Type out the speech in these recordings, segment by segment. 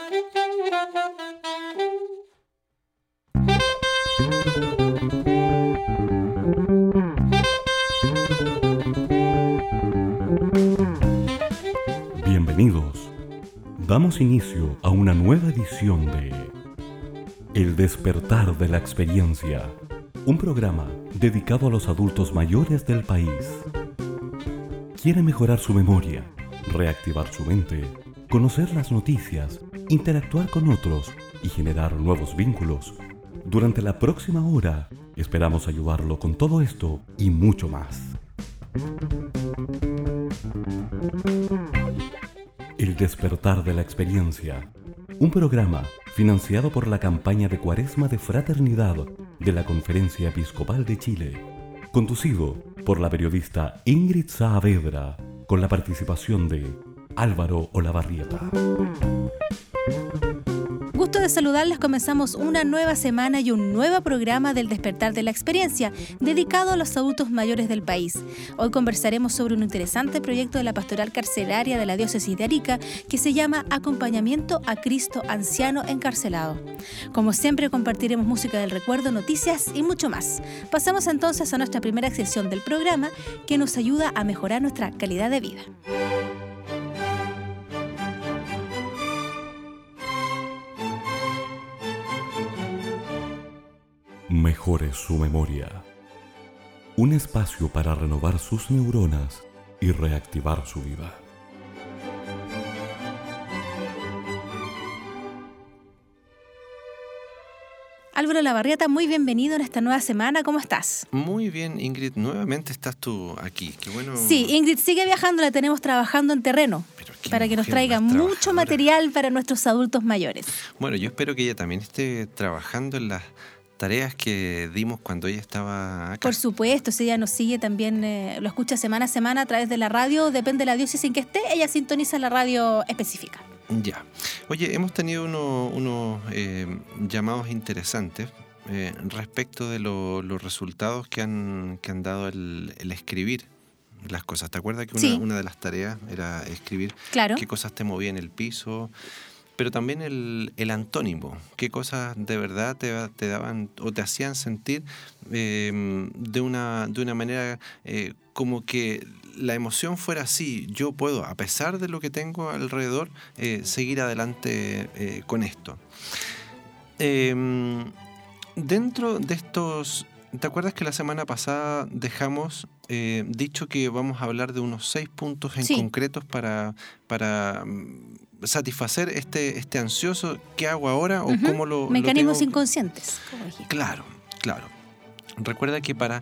Bienvenidos. Damos inicio a una nueva edición de El despertar de la experiencia, un programa dedicado a los adultos mayores del país. ¿Quiere mejorar su memoria, reactivar su mente, conocer las noticias, interactuar con otros y generar nuevos vínculos? Durante la próxima hora esperamos ayudarlo con todo esto y mucho más. El despertar de la experiencia, un programa financiado por la campaña de Cuaresma de Fraternidad de la Conferencia Episcopal de Chile, conducido por la periodista Ingrid Saavedra, con la participación de Álvaro Olavarrieta. Gusto de saludarles, comenzamos una nueva semana y un nuevo programa del Despertar de la Experiencia, dedicado a los adultos mayores del país. Hoy conversaremos sobre un interesante proyecto de la Pastoral Carcelaria de la Diócesis de Arica que se llama Acompañamiento a Cristo Anciano Encarcelado. Como siempre, compartiremos música del recuerdo, noticias y mucho más. Pasamos entonces a nuestra primera sección del programa que nos ayuda a mejorar nuestra calidad de vida. Mejore su memoria. Un espacio para renovar sus neuronas y reactivar su vida. Álvaro Olavarrieta, muy bienvenido en esta nueva semana. ¿Cómo estás? Muy bien, Ingrid. Nuevamente estás tú aquí. Qué bueno. Sí, Ingrid sigue viajando, la tenemos trabajando en terreno para que nos traiga mucho material para nuestros adultos mayores. Bueno, yo espero que ella también esté trabajando en las tareas que dimos cuando ella estaba acá. Por supuesto, si ella nos sigue también, lo escucha semana a semana a través de la radio, depende de la diócesis en que esté, ella sintoniza la radio específica. Ya. Oye, hemos tenido unos llamados interesantes respecto de los resultados que han dado el escribir las cosas. ¿Te acuerdas que una de las tareas era escribir qué cosas te movían el piso? Pero también el antónimo, qué cosas de verdad te daban o te hacían sentir de una manera como que la emoción fuera así. Yo puedo, a pesar de lo que tengo alrededor, seguir adelante con esto. Dentro de estos... ¿Te acuerdas que la semana pasada dejamos dicho que vamos a hablar de unos 6 puntos en concretos para satisfacer este ansioso? ¿Qué hago ahora? ¿O cómo lo mecanismos tengo? Inconscientes. Claro. Recuerda que para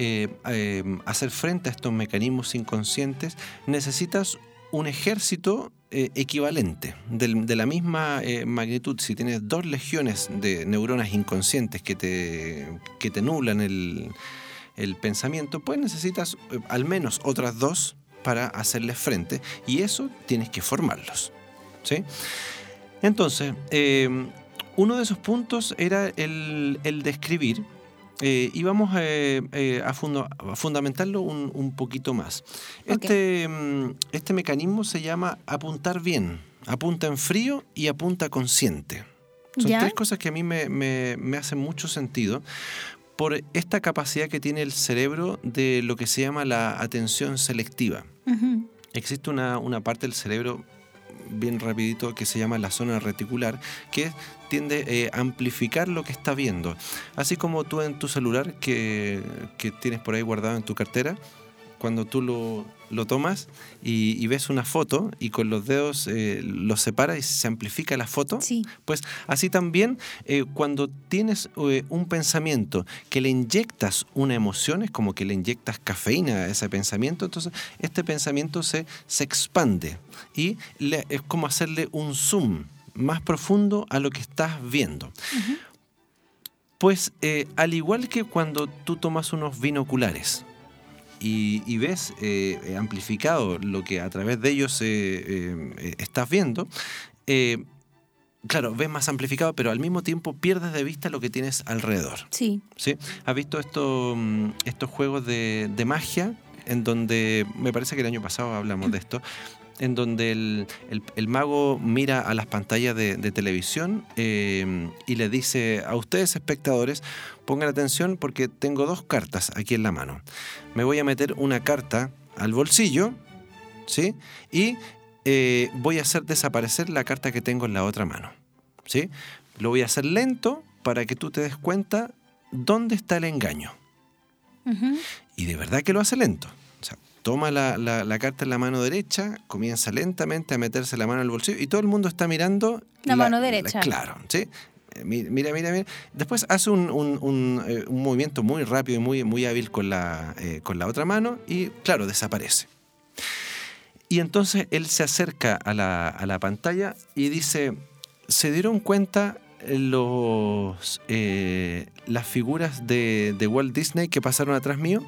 hacer frente a estos mecanismos inconscientes necesitas un ejército equivalente, de la misma magnitud. Si tienes 2 legiones de neuronas inconscientes que te nublan el pensamiento, pues necesitas al menos otras 2 para hacerles frente, y eso tienes que formarlos, ¿sí? Entonces, uno de esos puntos era el de escribir. Y vamos a fundamentarlo un poquito más. Okay. Este mecanismo se llama apuntar bien, apunta en frío y apunta consciente. Son 3 cosas que a mí me hacen mucho sentido por esta capacidad que tiene el cerebro de lo que se llama la atención selectiva. Uh-huh. Existe una parte del cerebro, bien rapidito, que se llama la zona reticular, que tiende a amplificar lo que está viendo. Así como tú en tu celular que tienes por ahí guardado en tu cartera, cuando tú lo tomas y ves una foto y con los dedos lo separas y se amplifica la foto, sí. Pues así también cuando tienes un pensamiento que le inyectas una emoción, es como que le inyectas cafeína a ese pensamiento, entonces este pensamiento se expande y es como hacerle un zoom más profundo a lo que estás viendo. Uh-huh. Pues al igual que cuando tú tomas unos binoculares y ves amplificado lo que a través de ellos estás viendo, claro, ves más amplificado, pero al mismo tiempo pierdes de vista lo que tienes alrededor. Sí. ¿Sí? ¿Has visto estos juegos de magia en donde, me parece que el año pasado hablamos de esto, en donde el mago mira a las pantallas de televisión y le dice a ustedes, espectadores, pongan atención porque tengo 2 cartas aquí en la mano. Me voy a meter una carta al bolsillo, ¿sí? Y voy a hacer desaparecer la carta que tengo en la otra mano, ¿sí? Lo voy a hacer lento para que tú te des cuenta dónde está el engaño. Uh-huh. Y de verdad que lo hace lento. O sea, toma la carta en la mano derecha, comienza lentamente a meterse la mano al bolsillo y todo el mundo está mirando la mano derecha. Claro, ¿sí? Mira. Después hace un movimiento muy rápido y muy hábil con la otra mano y, claro, desaparece. Y entonces él se acerca a la pantalla y dice, ¿se dieron cuenta las figuras de Walt Disney que pasaron atrás mío?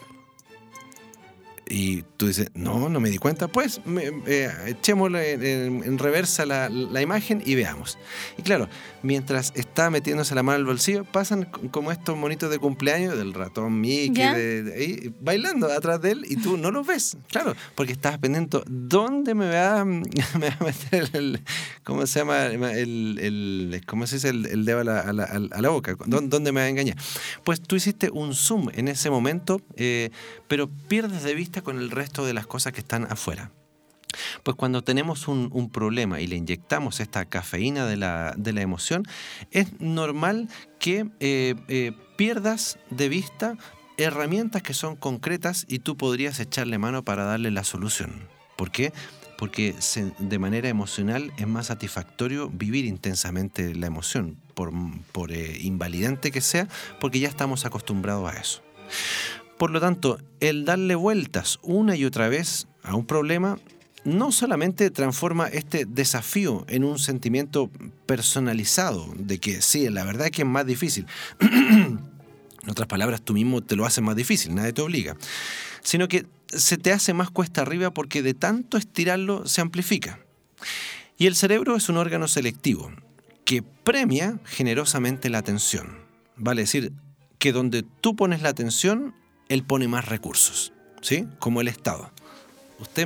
Y tú dices, no me di cuenta. Pues echémosle en reversa la imagen y veamos. Y claro, mientras está metiéndose la mano al bolsillo, pasan como estos monitos de cumpleaños del ratón Mickey bailando atrás de él y tú no los ves. Claro, porque estás pendiente, ¿dónde me va a meter ¿cómo se llama? ¿Cómo se dice? El dedo a la boca. ¿Dónde me va a engañar? Pues tú hiciste un zoom en ese momento, pero pierdes de vista con el resto de las cosas que están afuera. Pues cuando tenemos un problema y le inyectamos esta cafeína de la emoción, es normal que pierdas de vista herramientas que son concretas y tú podrías echarle mano para darle la solución. ¿Por qué? Porque de manera emocional es más satisfactorio vivir intensamente la emoción, por invalidante que sea, porque ya estamos acostumbrados a eso. Por lo tanto, el darle vueltas una y otra vez a un problema no solamente transforma este desafío en un sentimiento personalizado de que sí, la verdad es que es más difícil. En otras palabras, tú mismo te lo haces más difícil, nadie te obliga. Sino que se te hace más cuesta arriba porque de tanto estirarlo se amplifica. Y el cerebro es un órgano selectivo que premia generosamente la atención. Vale decir que donde tú pones la atención, él pone más recursos, ¿sí? Como el Estado. Usted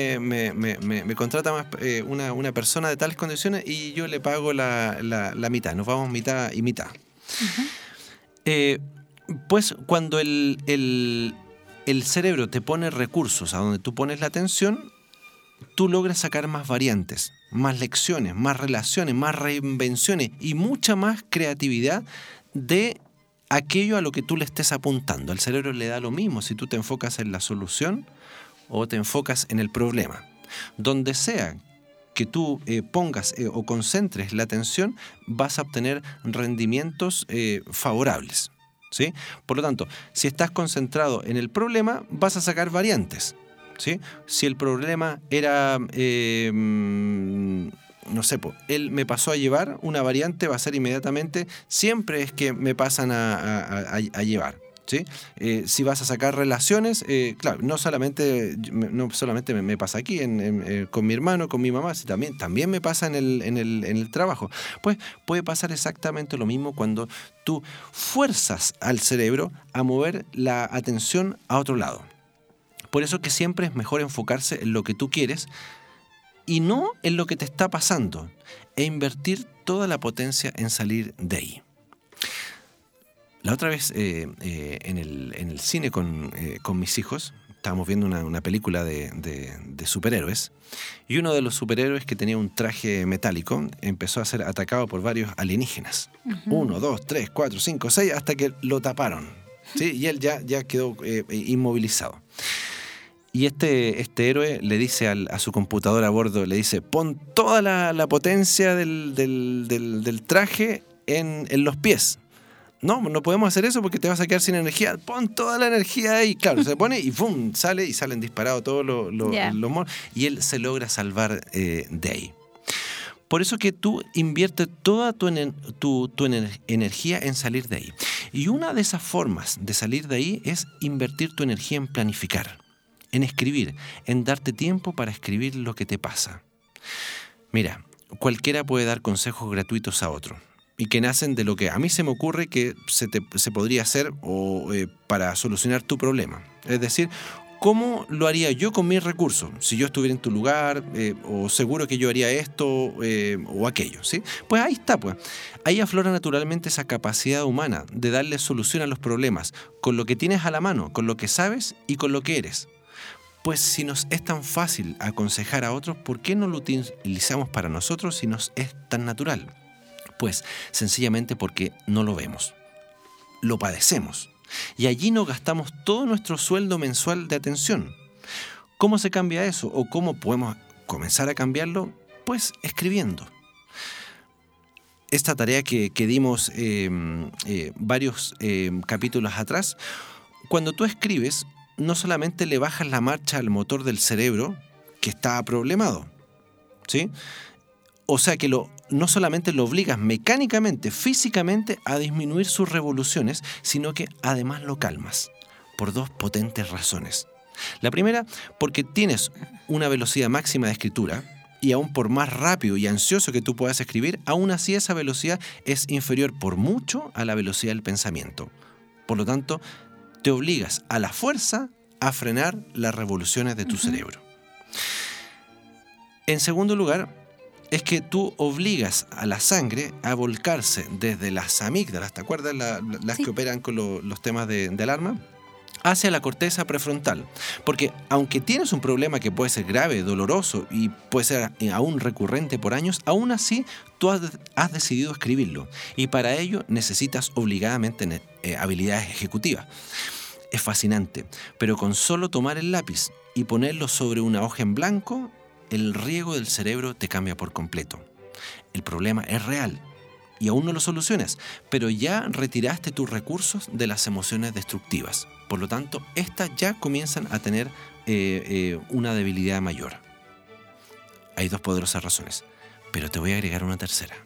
me contrata más una persona de tales condiciones y yo le pago la mitad. Nos vamos mitad y mitad. Uh-huh. Pues cuando el cerebro te pone recursos a donde tú pones la atención, tú logras sacar más variantes, más lecciones, más relaciones, más reinvenciones y mucha más creatividad de aquello a lo que tú le estés apuntando. Al cerebro le da lo mismo si tú te enfocas en la solución o te enfocas en el problema. Donde sea que tú pongas o concentres la atención, vas a obtener rendimientos favorables, ¿sí? Por lo tanto, si estás concentrado en el problema, vas a sacar variantes, ¿sí? Si el problema era... no sé, él me pasó a llevar, una variante va a ser inmediatamente, siempre es que me pasan a llevar, ¿sí? Si vas a sacar relaciones, claro, no solamente me pasa aquí con mi hermano, con mi mamá, si también me pasa en el trabajo. Pues puede pasar exactamente lo mismo cuando tú fuerzas al cerebro a mover la atención a otro lado. Por eso que siempre es mejor enfocarse en lo que tú quieres y no en lo que te está pasando, e invertir toda la potencia en salir de ahí. La otra vez en el cine con mis hijos, estábamos viendo una película de superhéroes, y uno de los superhéroes que tenía un traje metálico empezó a ser atacado por varios alienígenas. Uh-huh. 1, 2, 3, 4, 5, 6, hasta que lo taparon, ¿sí? Y él ya quedó inmovilizado. Y este héroe le dice a su computadora a bordo, le dice, pon toda la potencia del traje en los pies. No podemos hacer eso porque te vas a quedar sin energía. Pon toda la energía ahí. Claro, se pone y ¡pum! Salen disparados todos los monos. Y él se logra salvar de ahí. Por eso que tú inviertes toda tu energía en salir de ahí. Y una de esas formas de salir de ahí es invertir tu energía en planificar, en escribir, en darte tiempo para escribir lo que te pasa. Mira, cualquiera puede dar consejos gratuitos a otro y que nacen de lo que a mí se me ocurre que se podría hacer para solucionar tu problema. Es decir, ¿cómo lo haría yo con mis recursos? Si yo estuviera en tu lugar, o seguro que yo haría esto o aquello, ¿sí? Pues ahí está, pues. Ahí aflora naturalmente esa capacidad humana de darle solución a los problemas, con lo que tienes a la mano, con lo que sabes y con lo que eres. Pues si nos es tan fácil aconsejar a otros, ¿por qué no lo utilizamos para nosotros si nos es tan natural? Pues sencillamente porque no lo vemos, lo padecemos. Y allí nos gastamos todo nuestro sueldo mensual de atención. ¿Cómo se cambia eso? ¿O cómo podemos comenzar a cambiarlo? Pues escribiendo. Esta tarea que dimos varios capítulos atrás, cuando tú escribes, no solamente le bajas la marcha al motor del cerebro, que está problemado, ¿sí? O sea que no solamente lo obligas mecánicamente, físicamente a disminuir sus revoluciones, sino que además lo calmas, por dos potentes razones. La primera, porque tienes una velocidad máxima de escritura, y aún por más rápido y ansioso que tú puedas escribir, aún así esa velocidad es inferior por mucho a la velocidad del pensamiento. Por lo tanto, te obligas a la fuerza a frenar las revoluciones de tu cerebro. En segundo lugar, es que tú obligas a la sangre a volcarse desde las amígdalas, ¿te acuerdas? Las que operan con los temas de alarma, hacia la corteza prefrontal. Porque aunque tienes un problema que puede ser grave, doloroso y puede ser aún recurrente por años, aún así tú has decidido escribirlo. Y para ello necesitas obligadamente habilidades ejecutivas. Es fascinante, pero con solo tomar el lápiz y ponerlo sobre una hoja en blanco, el riego del cerebro te cambia por completo. El problema es real y aún no lo solucionas, pero ya retiraste tus recursos de las emociones destructivas. Por lo tanto, estas ya comienzan a tener una debilidad mayor. Hay dos poderosas razones, pero te voy a agregar una tercera.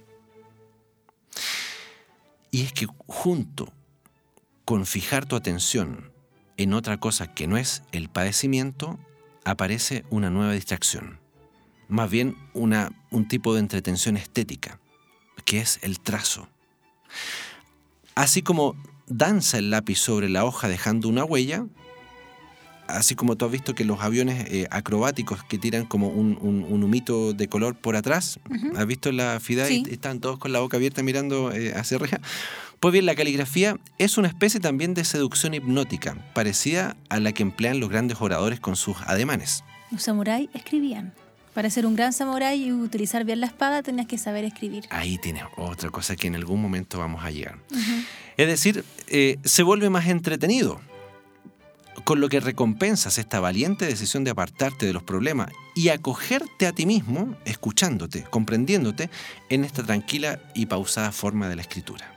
Y es que junto con fijar tu atención en otra cosa que no es el padecimiento, aparece una nueva distracción. Más bien un tipo de entretención estética, que es el trazo. Así como danza el lápiz sobre la hoja dejando una huella, así como tú has visto que los aviones acrobáticos que tiran como un humito de color por atrás, ¿has visto la FIDA? Sí. Y están todos con la boca abierta mirando hacia arriba. Pues bien, la caligrafía es una especie también de seducción hipnótica, parecida a la que emplean los grandes oradores con sus ademanes. Los samuráis escribían. Para ser un gran samurái y utilizar bien la espada tenías que saber escribir. Ahí tienes otra cosa que en algún momento vamos a llegar. Es decir, se vuelve más entretenido, con lo que recompensas esta valiente decisión de apartarte de los problemas y acogerte a ti mismo, escuchándote, comprendiéndote en esta tranquila y pausada forma de la escritura.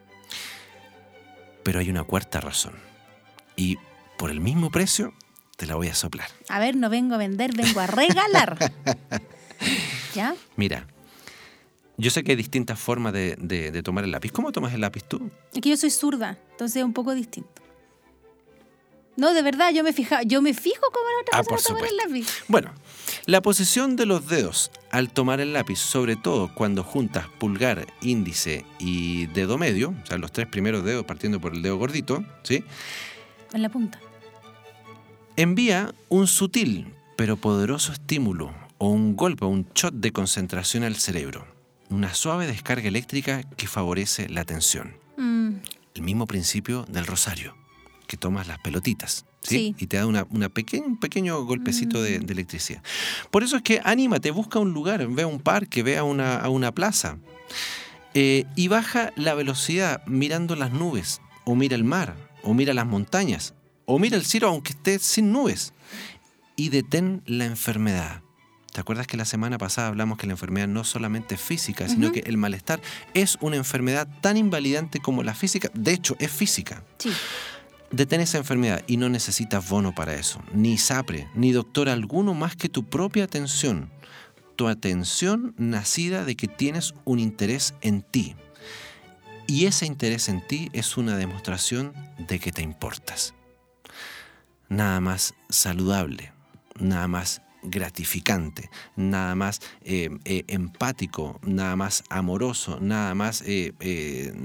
Pero hay una cuarta razón, y por el mismo precio te la voy a soplar. A ver, no vengo a vender, vengo a regalar. ¿Ya? Mira, yo sé que hay distintas formas de tomar el lápiz. ¿Cómo tomas el lápiz tú? Es que yo soy zurda, entonces es un poco distinto. No, de verdad, yo me fijo cómo la otra persona toma el lápiz. Bueno, la posición de los dedos al tomar el lápiz, sobre todo cuando juntas pulgar, índice y dedo medio, o sea, los tres primeros dedos partiendo por el dedo gordito, ¿sí? En la punta. Envía un sutil pero poderoso estímulo o un golpe, un shot de concentración al cerebro. Una suave descarga eléctrica que favorece la atención. El mismo principio del rosario, que tomas las pelotitas, ¿sí? Y te da un pequeño golpecito de electricidad. Por eso es que anímate, busca un lugar, ve a un parque, ve a una plaza y baja la velocidad mirando las nubes, o mira el mar, o mira las montañas, o mira el cielo aunque esté sin nubes, y detén la enfermedad. ¿Te acuerdas que la semana pasada hablamos que la enfermedad no solamente es física, sino que el malestar es una enfermedad tan invalidante como la física? De hecho, es física. Sí. Detén esa enfermedad y no necesitas bono para eso, ni SAPRE, ni doctor alguno más que tu propia atención. Tu atención nacida de que tienes un interés en ti. Y ese interés en ti es una demostración de que te importas. Nada más saludable, nada más gratificante, nada más empático, nada más amoroso, nada más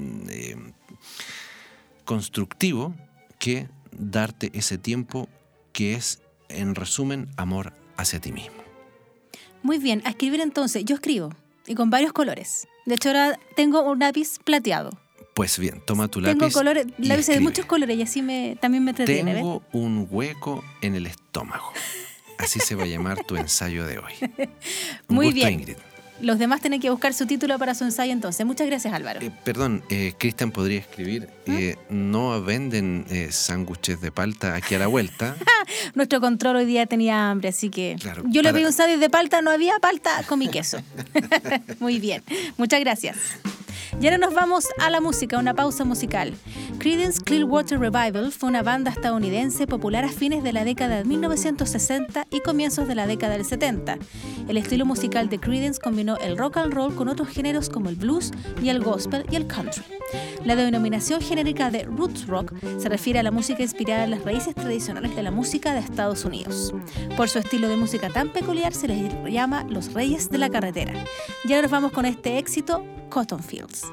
constructivo que darte ese tiempo que es, en resumen, amor hacia ti mismo. Muy bien, a escribir entonces. Yo escribo, y con varios colores. De hecho, ahora tengo un lápiz plateado. Pues bien, toma tu lápiz. Tengo lápices de escribe. muchos colores y así también me entretiene. Tengo un hueco en el estómago. Así se va a llamar tu ensayo de hoy. Un Muy gusto, bien. Ingrid. Los demás tienen que buscar su título para su ensayo entonces. Muchas gracias, Álvaro. Perdón, Cristian podría escribir, no venden sándwiches de palta aquí a la vuelta. Nuestro control hoy día tenía hambre, así que Claro, yo le pedí un sándwich de palta, no había palta, comí queso. Muy bien, muchas gracias. Y ahora nos vamos a la música, una pausa musical. Creedence Clearwater Revival fue una banda estadounidense popular a fines de la década de 1960 y comienzos de la década del 70. El estilo musical de Creedence combinó el rock and roll con otros géneros como el blues y el gospel y el country. La denominación genérica de roots rock se refiere a la música inspirada en las raíces tradicionales de la música de Estados Unidos. Por su estilo de música tan peculiar se les llama los Reyes de la Carretera. Y ahora nos vamos con este éxito, Cotton Fields.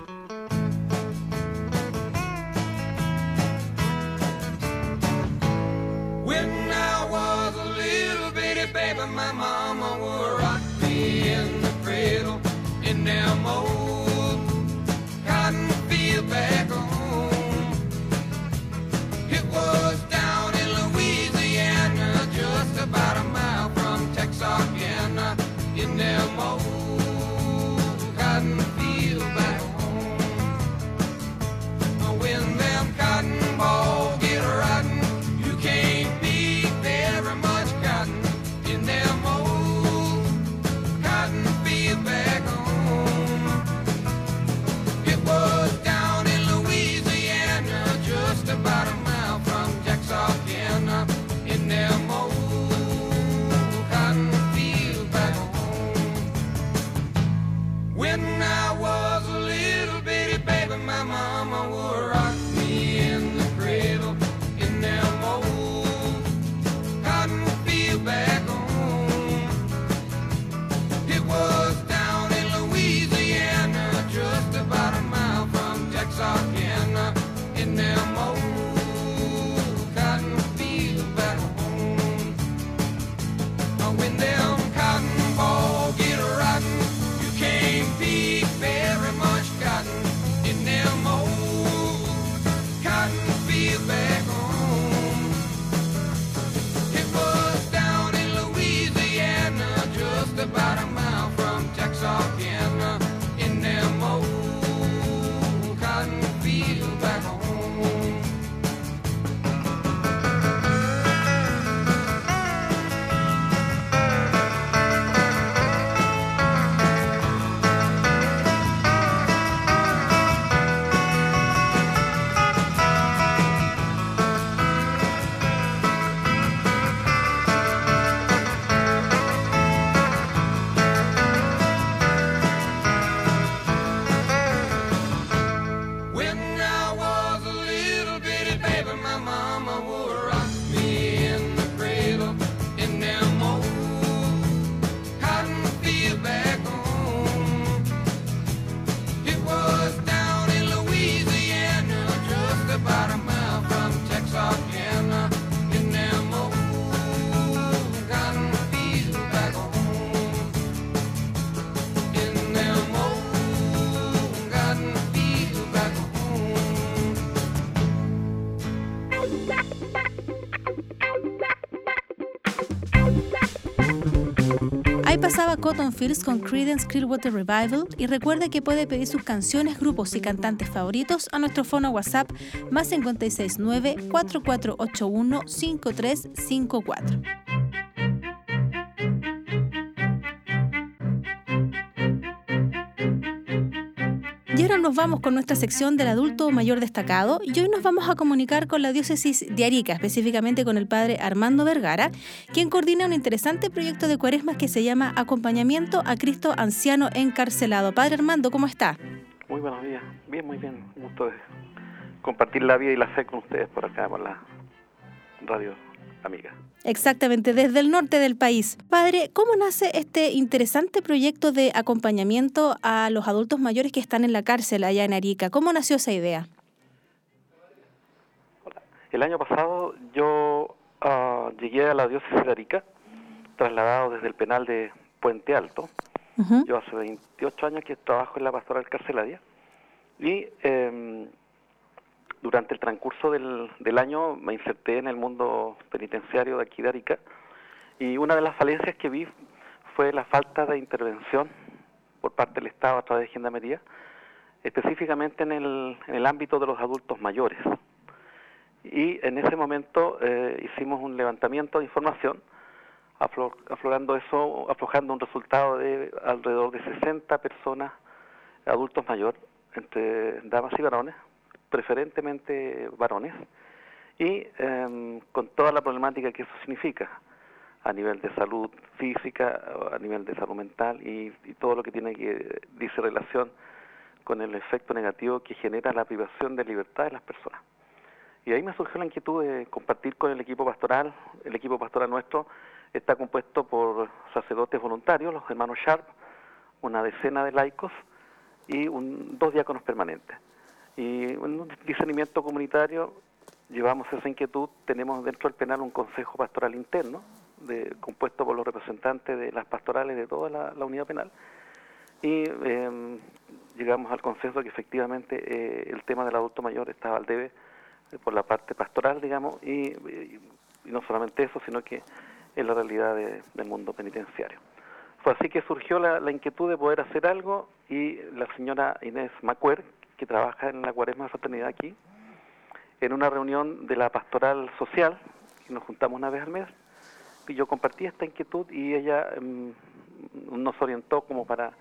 When I was a little bitty baby, my mama would rock me in the cradle in them old cotton field back home. It was down in Louisiana, just about a mile from Texarkana, in them old cotton field back home. When them cotton balls get rotten, you can't pick very much cotton in them old cotton field back home. It was down in Louisiana, just about a mile from Texarkana, in them old cotton field back home. When I was a little bitty baby, my mama would rock me in the cradle in them old cotton field back home. It was down in Louisiana, just about a mile from Texarkana, in them old cotton field back home. When them cotton balls get rotten, you can't pick very much cotton in them old cotton field back home. It was down in Louisiana, just about a mile from Texarkana, in them old cotton field back home. When I was a little bitty baby, my mama would rock me in the cradle in them old cotton field back home. It was down in Louisiana, just about a mile from Texarkana, in them old cotton field back home. In them old cotton field back home. Ahí pasaba Cotton Fields con Creedence Clearwater Revival y recuerde que puede pedir sus canciones, grupos y cantantes favoritos a nuestro fono WhatsApp más 569-4481-5354. Y ahora nos vamos con nuestra sección del adulto mayor destacado y hoy nos vamos a comunicar con la diócesis de Arica, específicamente con el padre Armando Vergara, quien coordina un interesante proyecto de Cuaresma que se llama Acompañamiento a Cristo Anciano Encarcelado. Padre Armando, ¿cómo está? Muy buenos días, bien, muy bien. Un gusto de compartir la vida y la fe con ustedes por acá, por la radio amiga. Exactamente, desde el norte del país. Padre, ¿cómo nace este interesante proyecto de acompañamiento a los adultos mayores que están en la cárcel allá en Arica? ¿Cómo nació esa idea? Hola. El año pasado yo Llegué a la diócesis de Arica, trasladado desde el penal de Puente Alto. Ujú. Yo hace 28 años que trabajo en la pastoral carcelaria y durante el transcurso del año me inserté en el mundo penitenciario de aquí de Arica, y una de las falencias que vi fue la falta de intervención por parte del Estado a través de Gendarmería, específicamente en el ámbito de los adultos mayores. Y en ese momento hicimos un levantamiento de información, aflorando un resultado de alrededor de 60 personas, adultos mayores, entre damas y varones, preferentemente varones, y con toda la problemática que eso significa a nivel de salud física, a nivel de salud mental y todo lo que dice relación con el efecto negativo que genera la privación de libertad de las personas. Y ahí me surgió la inquietud de compartir con el equipo pastoral. El equipo pastoral nuestro está compuesto por sacerdotes voluntarios, los hermanos Sharp, una decena de laicos y 2 diáconos permanentes. Y en un discernimiento comunitario llevamos esa inquietud. Tenemos dentro del penal un consejo pastoral interno, compuesto por los representantes de las pastorales de toda la unidad penal. Y llegamos al consenso que efectivamente el tema del adulto mayor estaba al debe por la parte pastoral, digamos, y no solamente eso, sino que es la realidad del mundo penitenciario. Fue así que surgió la inquietud de poder hacer algo, y la señora Inés Macuer, que trabaja en la Cuaresma de Fraternidad aquí, en una reunión de la pastoral social, que nos juntamos una vez al mes, y yo compartí esta inquietud y ella nos orientó como para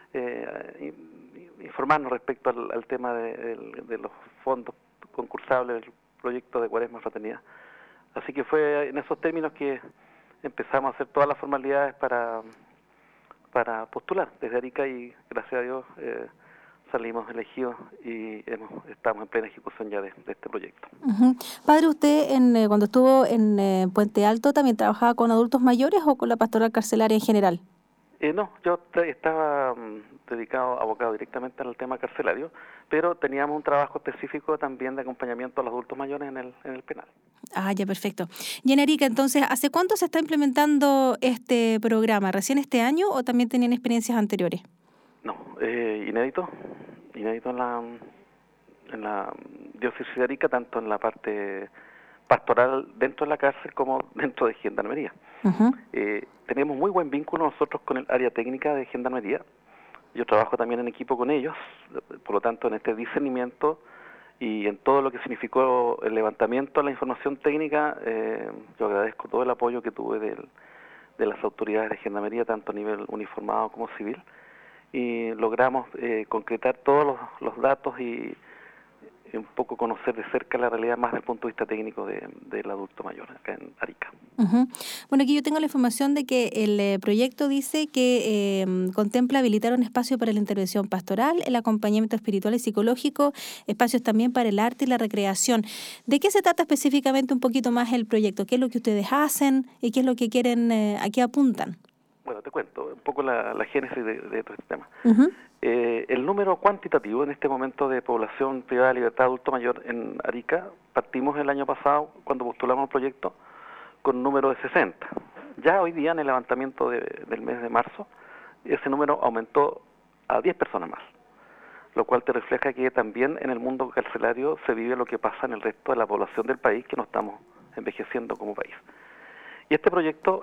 informarnos respecto al tema de los fondos concursables del proyecto de Cuaresma Fraternidad. Así que fue en esos términos que empezamos a hacer todas las formalidades para postular desde Arica, y gracias a Dios salimos elegidos y estamos en plena ejecución ya de este proyecto. Ujú. Padre, ¿usted cuando estuvo en Puente Alto también trabajaba con adultos mayores o con la pastoral carcelaria en general? No, yo estaba abocado directamente al tema carcelario, pero teníamos un trabajo específico también de acompañamiento a los adultos mayores en el penal. Ah, ya, perfecto. Y en Arica, entonces, ¿hace cuánto se está implementando este programa? ¿Recién este año o también tenían experiencias anteriores? No, inédito en la diócesis de Arica, tanto en la parte pastoral dentro de la cárcel como dentro de Gendarmería. Ujú. Tenemos muy buen vínculo nosotros con el área técnica de Gendarmería. Yo trabajo también en equipo con ellos, por lo tanto en este discernimiento y en todo lo que significó el levantamiento de la información técnica, yo agradezco todo el apoyo que tuve de las autoridades de Gendarmería, tanto a nivel uniformado como civil, y logramos concretar todos los datos y un poco conocer de cerca la realidad más desde el punto de vista técnico del adulto mayor acá en Arica. Ujú. Bueno, aquí yo tengo la información de que el proyecto dice que contempla habilitar un espacio para la intervención pastoral, el acompañamiento espiritual y psicológico, espacios también para el arte y la recreación. ¿De qué se trata específicamente un poquito más el proyecto? ¿Qué es lo que ustedes hacen y qué es lo que quieren, a qué apuntan? Bueno, te cuento un poco la génesis de todo este tema. Ujú. El número cuantitativo en este momento de población privada de libertad adulto mayor en Arica, partimos el año pasado, cuando postulamos el proyecto, con un número de 60. Ya hoy día, en el levantamiento del mes de marzo, ese número aumentó a 10 personas más, lo cual te refleja que también en el mundo carcelario se vive lo que pasa en el resto de la población del país, que nos estamos envejeciendo como país. Y este proyecto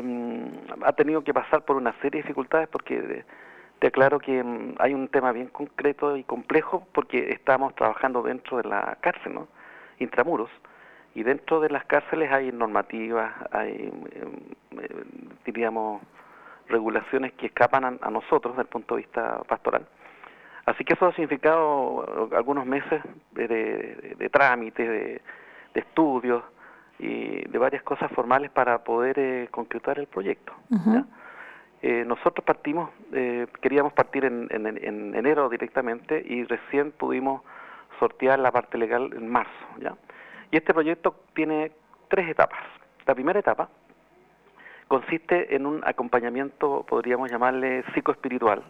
ha tenido que pasar por una serie de dificultades, porque te aclaro que hay un tema bien concreto y complejo, porque estamos trabajando dentro de la cárcel, ¿no? Intramuros, y dentro de las cárceles hay normativas, hay, diríamos, regulaciones que escapan a nosotros desde el punto de vista pastoral. Así que eso ha significado algunos meses de trámites, de estudios y de varias cosas formales para poder concretar el proyecto. Ujú. ¿Ya? Nosotros queríamos partir en enero directamente, y recién pudimos sortear la parte legal en marzo, ¿ya? Y este proyecto tiene 3 etapas. La primera etapa consiste en un acompañamiento, podríamos llamarle psicoespiritual,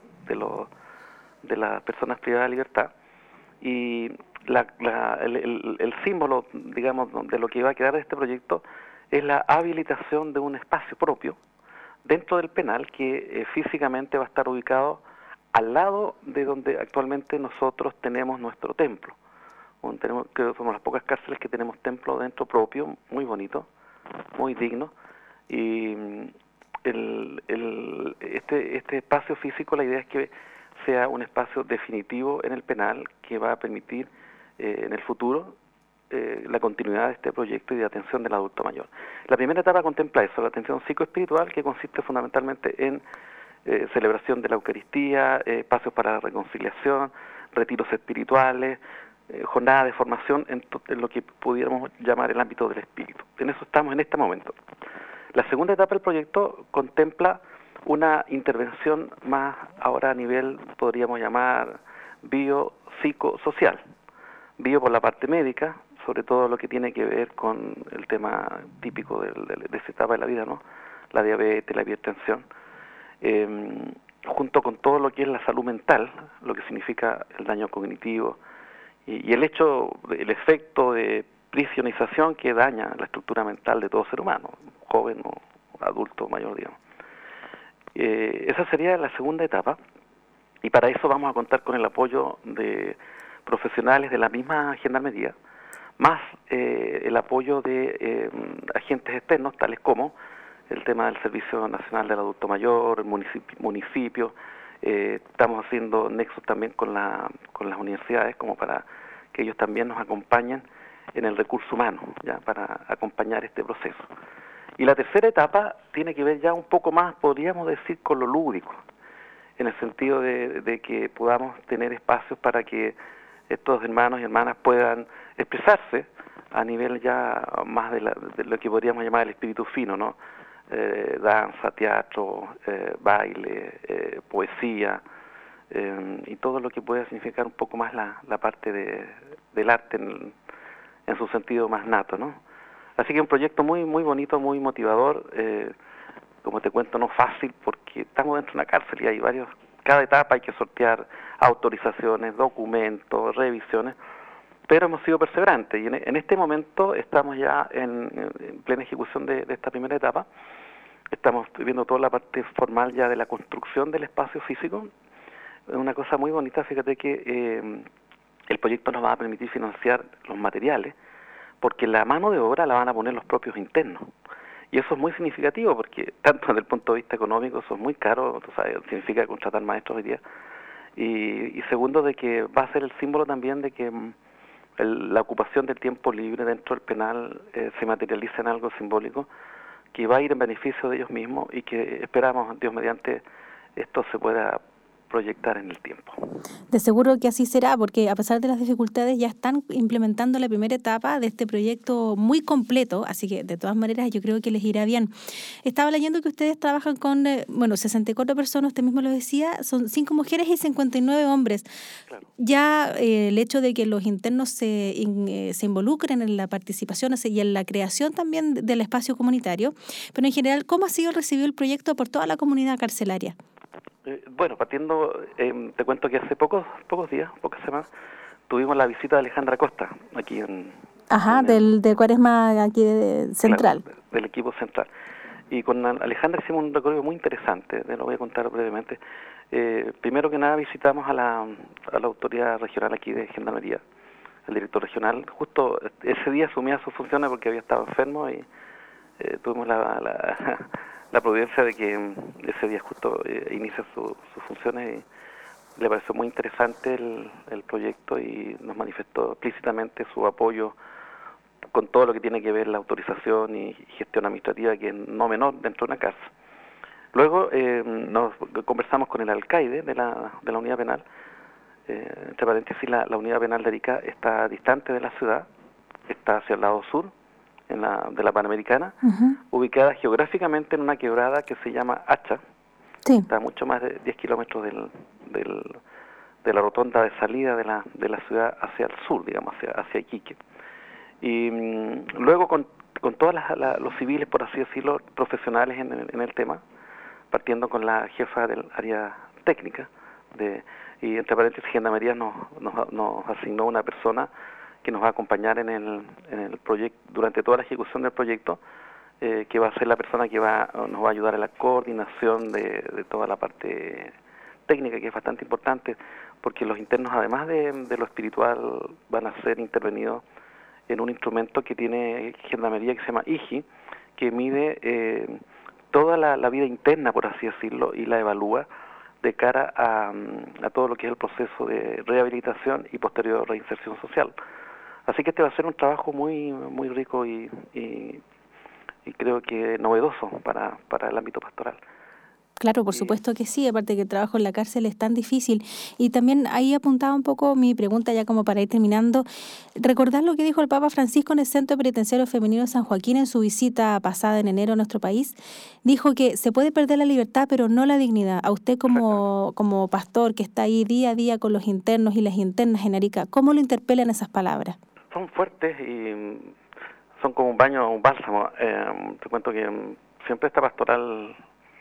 de las personas privadas de libertad, y el símbolo, digamos, de lo que va a quedar de este proyecto es la habilitación de un espacio propio dentro del penal que físicamente va a estar ubicado al lado de donde actualmente nosotros tenemos nuestro templo. Creo que somos las pocas cárceles que tenemos templo dentro propio, muy bonito, muy digno. Y este espacio físico, la idea es que sea un espacio definitivo en el penal que va a permitir en el futuro la continuidad de este proyecto y de atención del adulto mayor. La primera etapa contempla eso, la atención psicoespiritual, que consiste fundamentalmente en celebración de la Eucaristía, espacios para la reconciliación, retiros espirituales, jornada de formación en lo que pudiéramos llamar el ámbito del espíritu. En eso estamos en este momento. La segunda etapa del proyecto contempla una intervención más ahora a nivel, podríamos llamar, biopsicosocial. Bio por la parte médica, sobre todo lo que tiene que ver con el tema típico de esa etapa de la vida, ¿no? La diabetes, la hipertensión, junto con todo lo que es la salud mental, lo que significa el daño cognitivo y el efecto de prisionización que daña la estructura mental de todo ser humano, joven o adulto mayor, digamos. Esa sería la segunda etapa, y para eso vamos a contar con el apoyo de profesionales de la misma Gendarmería, más el apoyo de agentes externos, tales como el tema del Servicio Nacional del Adulto Mayor, el municipio. Estamos haciendo nexos también con las universidades, como para que ellos también nos acompañen en el recurso humano, ya para acompañar este proceso. Y la tercera etapa tiene que ver ya un poco más, podríamos decir, con lo lúdico, en el sentido de que podamos tener espacios para que estos hermanos y hermanas puedan expresarse a nivel ya más de lo que podríamos llamar el espíritu fino, ¿no? Danza, teatro, baile, poesía, y todo lo que pueda significar un poco más la parte del arte en su sentido más nato, ¿no? Así que un proyecto muy muy bonito, muy motivador, como te cuento, no fácil, porque estamos dentro de una cárcel y hay cada etapa hay que sortear autorizaciones, documentos, revisiones, pero hemos sido perseverantes y en este momento estamos ya en plena ejecución de esta primera etapa. Estamos viendo toda la parte formal ya de la construcción del espacio físico. Es una cosa muy bonita, fíjate que el proyecto nos va a permitir financiar los materiales, porque la mano de obra la van a poner los propios internos. Y eso es muy significativo, porque tanto desde el punto de vista económico eso es muy caro, tú sabes, significa contratar maestros hoy día. Y segundo, de que va a ser el símbolo también de que la ocupación del tiempo libre dentro del penal se materializa en algo simbólico que va a ir en beneficio de ellos mismos y que esperamos, Dios mediante, esto se pueda proyectar en el tiempo. De seguro que así será, porque a pesar de las dificultades ya están implementando la primera etapa de este proyecto muy completo, así que de todas maneras yo creo que les irá bien. Estaba leyendo que ustedes trabajan con 64 personas, usted mismo lo decía, son 5 mujeres y 59 hombres. Claro. Ya el hecho de que los internos se involucren en la participación y en la creación también del espacio comunitario, pero en general, ¿cómo ha sido recibido el proyecto por toda la comunidad carcelaria? Bueno, partiendo, te cuento que hace pocas semanas, tuvimos la visita de Alejandra Costa, aquí en... de Cuaresma, aquí central. Claro, del equipo central. Y con Alejandra hicimos un recorrido muy interesante, lo voy a contar brevemente. Primero que nada visitamos a la autoridad regional aquí de Gendarmería, el director regional. Justo ese día asumía sus funciones porque había estado enfermo y tuvimos la prudencia de que ese día justo inicia sus funciones y le pareció muy interesante el proyecto y nos manifestó explícitamente su apoyo con todo lo que tiene que ver la autorización y gestión administrativa, que es no menor dentro de una cárcel. Luego nos conversamos con el alcaide de la unidad penal. Entre paréntesis, la unidad penal de Arica está distante de la ciudad, está hacia el lado sur, de la Panamericana, ubicada geográficamente en una quebrada que se llama Hacha. Sí. Está a mucho más de 10 kilómetros de la rotonda de salida de la ciudad hacia el sur, digamos, hacia Iquique. Y luego con todos los civiles, por así decirlo, profesionales en el tema, partiendo con la jefa del área técnica, y entre paréntesis, Gendarmería nos asignó una persona que nos va a acompañar en el proyecto durante toda la ejecución del proyecto, que va a ser la persona que nos va a ayudar en la coordinación de toda la parte técnica, que es bastante importante, porque los internos, además de lo espiritual, van a ser intervenidos en un instrumento que tiene gendarmería que se llama IGI, que mide toda la vida interna, por así decirlo, y la evalúa de cara a todo lo que es el proceso de rehabilitación y posterior reinserción social. Así que este va a ser un trabajo muy muy rico y creo que novedoso para el ámbito pastoral. Claro, por supuesto que sí, aparte que el trabajo en la cárcel es tan difícil. Y también ahí apuntaba un poco mi pregunta, ya como para ir terminando, recordar lo que dijo el Papa Francisco en el Centro Penitenciario Femenino San Joaquín en su visita pasada en enero a nuestro país. Dijo que se puede perder la libertad, pero no la dignidad. A usted como pastor que está ahí día a día con los internos y las internas en Arica, ¿cómo lo interpelan esas palabras? Son fuertes y son como un baño, un bálsamo. Te cuento que siempre esta pastoral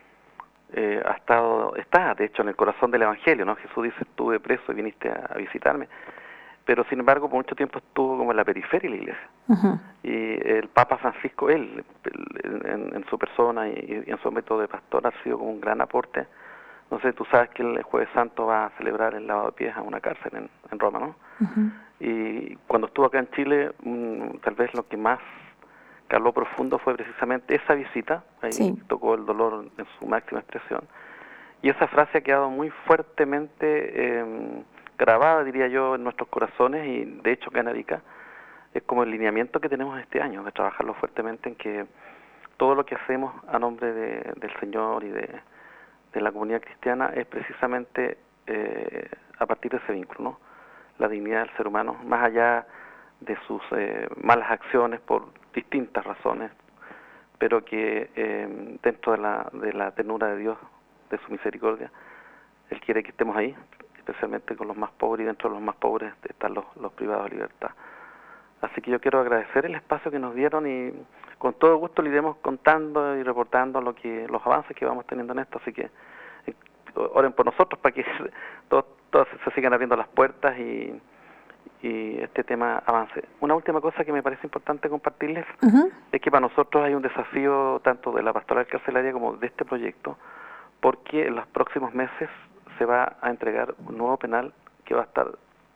está de hecho en el corazón del Evangelio, ¿no? Jesús dice, estuve preso y viniste a visitarme, pero sin embargo por mucho tiempo estuvo como en la periferia de la iglesia. Uh-huh. Y el Papa Francisco, él en su persona y en su método de pastor ha sido como un gran aporte. No sé, tú sabes que el Jueves Santo va a celebrar el lavado de pies a una cárcel en Roma, ¿no? Uh-huh. Y cuando estuvo acá en Chile, tal vez lo que más caló profundo fue precisamente esa visita. Ahí sí tocó el dolor en su máxima expresión. Y esa frase ha quedado muy fuertemente grabada, diría yo, en nuestros corazones, y de hecho acá en Arica es como el lineamiento que tenemos este año, de trabajarlo fuertemente en que todo lo que hacemos a nombre del Señor y de la comunidad cristiana es precisamente a partir de ese vínculo, ¿no? La dignidad del ser humano, más allá de sus malas acciones por distintas razones, pero que dentro de la ternura de Dios, de su misericordia, Él quiere que estemos ahí, especialmente con los más pobres, y dentro de los más pobres están los privados de libertad. Así que yo quiero agradecer el espacio que nos dieron y con todo gusto le iremos contando y reportando los avances que vamos teniendo en esto, así que oren por nosotros para que todos se sigan abriendo las puertas y este tema avance. Una última cosa que me parece importante compartirles uh-huh. es que para nosotros hay un desafío tanto de la pastoral carcelaria como de este proyecto, porque en los próximos meses se va a entregar un nuevo penal que va a estar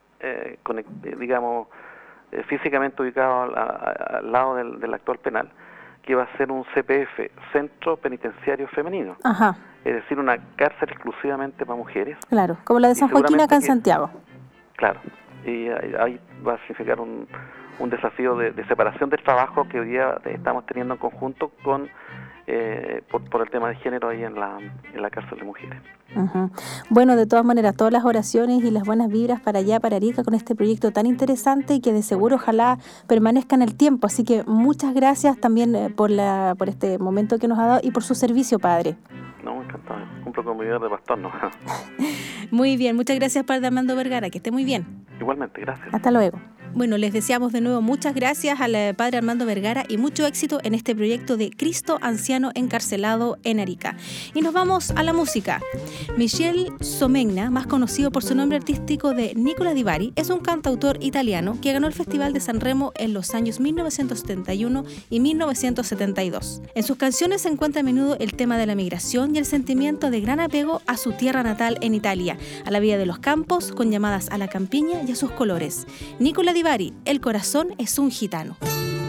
físicamente ubicado al lado del actual penal, que va a ser un CPF, Centro Penitenciario Femenino. Ajá. Es decir, una cárcel exclusivamente para mujeres. Claro, como la de San Joaquín acá en Santiago. Claro, y ahí va a significar un desafío de separación del trabajo que hoy día estamos teniendo en conjunto con por el tema de género ahí en la cárcel de mujeres. Uh-huh. Bueno, de todas maneras, todas las oraciones y las buenas vibras para allá, para Arica, con este proyecto tan interesante y que de seguro ojalá permanezca en el tiempo. Así que muchas gracias también por este momento que nos ha dado y por su servicio, padre. No, encantado. Cumplo con mi vida de pastor, ¿no? Muy bien, muchas gracias, padre Armando Vergara, que esté muy bien. Igualmente, gracias. Hasta luego. Bueno, les deseamos de nuevo muchas gracias al padre Armando Vergara y mucho éxito en este proyecto de Cristo Anciano Encarcelado en Arica. Y nos vamos a la música. Michel Somegna, más conocido por su nombre artístico de Nicola Di Bari, es un cantautor italiano que ganó el Festival de San Remo en los años 1971 y 1972. En sus canciones se encuentra a menudo el tema de la migración y el sentimiento de gran apego a su tierra natal en Italia, a la vida de los campos, con llamadas a la campiña y a sus colores. Nicola Di Bari, el corazón es un gitano.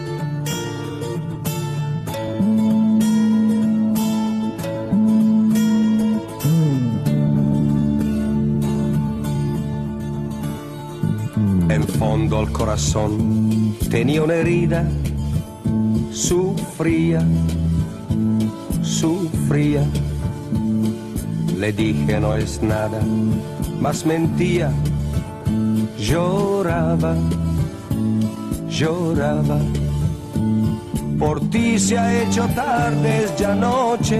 En fondo al corazón tenía una herida, sufría. Le dije no es nada, mas mentía. Lloraba. Por ti se ha hecho tarde, es ya noche.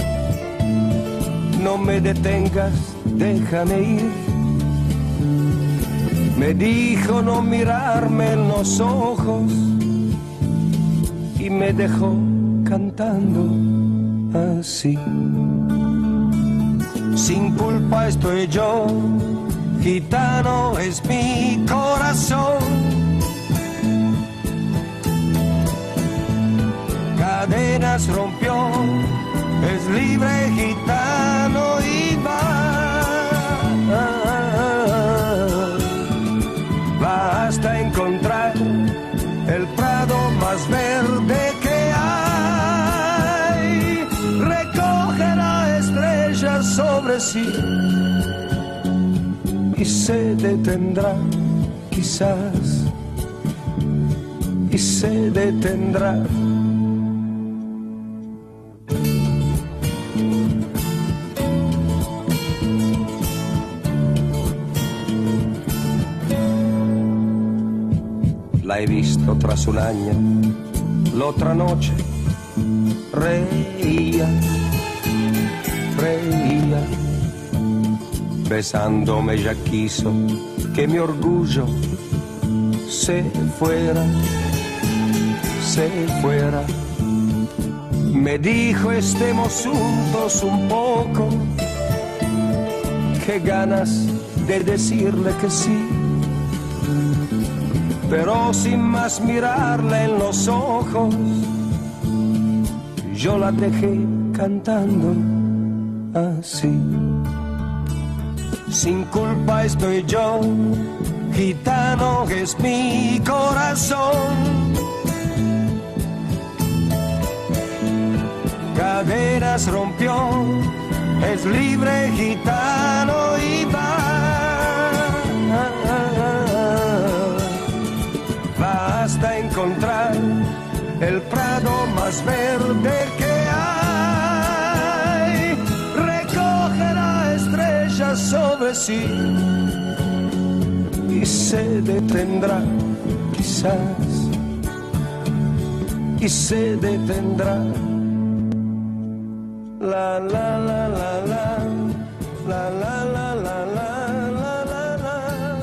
No me detengas, déjame ir. Me dijo no mirarme en los ojos y me dejó cantando así. Sin culpa estoy yo, gitano es mi corazón. cadenas rompió, es libre gitano y va hasta encontrar el prado más verde que hay, recogerá estrellas sobre sí y se detendrá quizás, y se detendrá. La he visto tras un año, la otra noche reía, besándome ya quiso que mi orgullo se fuera. Me dijo estemos juntos un poco, qué ganas de decirle que sí, pero sin más mirarla en los ojos, yo la dejé cantando así. Sin culpa estoy yo, gitano es mi corazón. Cadenas rompió, es libre gitano y va hasta encontrar el prado más verde que hay, recogerá estrellas sobre sí y se detendrá quizás, y se detendrá. La la la la la la la la la la la la la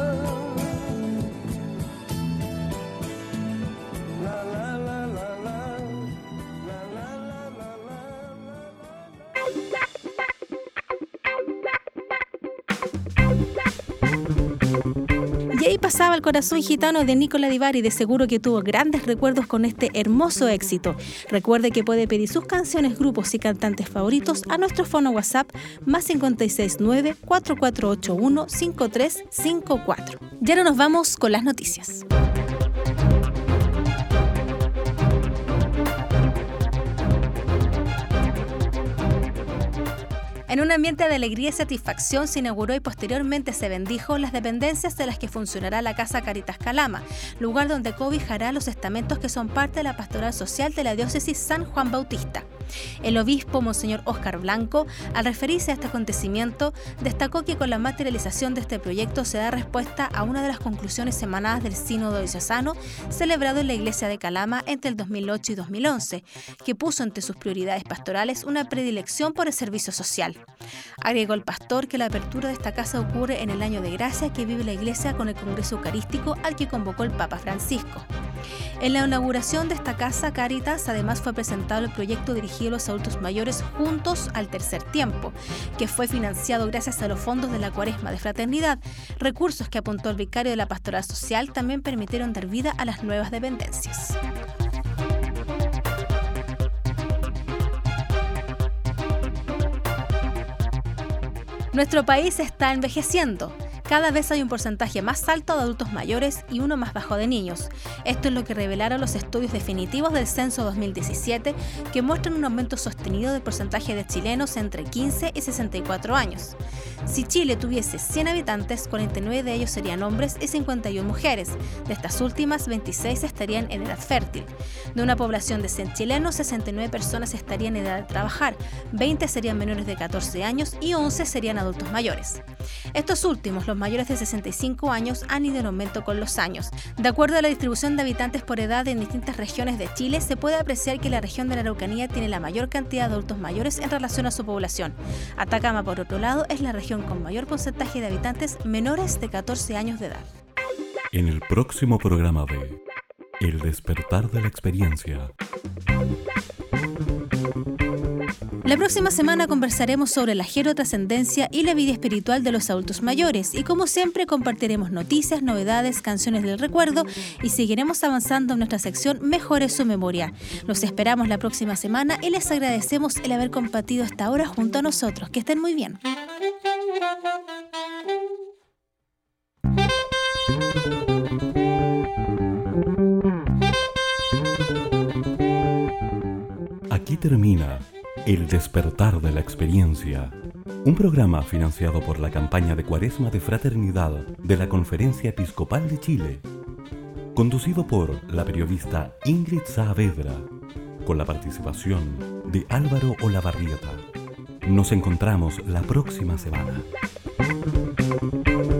Y ahí pasaba El corazón gitano de Nicola Di Bari, de seguro que tuvo grandes recuerdos con este hermoso éxito. Recuerde que puede pedir sus canciones, grupos y cantantes favoritos a nuestro fono WhatsApp más 569 4481 5354. Y ahora nos vamos con las noticias. En un ambiente de alegría y satisfacción se inauguró y posteriormente se bendijo las dependencias de las que funcionará la Casa Caritas Calama, lugar donde cobijará los estamentos que son parte de la pastoral social de la diócesis San Juan Bautista. El obispo Monseñor Óscar Blanco, al referirse a este acontecimiento, destacó que con la materialización de este proyecto se da respuesta a una de las conclusiones emanadas del Sínodo Diocesano celebrado en la iglesia de Calama entre el 2008 y 2011, que puso entre sus prioridades pastorales una predilección por el servicio social. Agregó el pastor que la apertura de esta casa ocurre en el año de gracia que vive la iglesia con el Congreso Eucarístico al que convocó el Papa Francisco. En la inauguración de esta Casa Caritas además fue presentado el proyecto dirigido a los adultos mayores Juntos al Tercer Tiempo, que fue financiado gracias a los fondos de la Cuaresma de Fraternidad. Recursos que apuntó el vicario de la Pastoral Social también permitieron dar vida a las nuevas dependencias. Nuestro país está envejeciendo. Cada vez hay un porcentaje más alto de adultos mayores y uno más bajo de niños. Esto es lo que revelaron los estudios definitivos del Censo 2017, que muestran un aumento sostenido del porcentaje de chilenos entre 15 y 64 años. Si Chile tuviese 100 habitantes, 49 de ellos serían hombres y 51 mujeres. De estas últimas, 26 estarían en edad fértil. De una población de 100 chilenos, 69 personas estarían en edad de trabajar, 20 serían menores de 14 años y 11 serían adultos mayores. Estos últimos, los mayores de 65 años, han ido en aumento con los años. De acuerdo a la distribución de habitantes por edad en distintas regiones de Chile, se puede apreciar que la región de la Araucanía tiene la mayor cantidad de adultos mayores en relación a su población. Atacama, por otro lado, es la región con mayor porcentaje de habitantes menores de 14 años de edad. En el próximo programa de El despertar de la experiencia. La próxima semana conversaremos sobre la gerotrascendencia y la vida espiritual de los adultos mayores y como siempre compartiremos noticias, novedades, canciones del recuerdo y seguiremos avanzando en nuestra sección Mejore su memoria. Los esperamos la próxima semana y les agradecemos el haber compartido esta hora junto a nosotros. Que estén muy bien. Aquí termina El despertar de la experiencia, un programa financiado por la campaña de Cuaresma de Fraternidad de la Conferencia Episcopal de Chile, conducido por la periodista Ingrid Saavedra, con la participación de Álvaro Olavarrieta. Nos encontramos la próxima semana.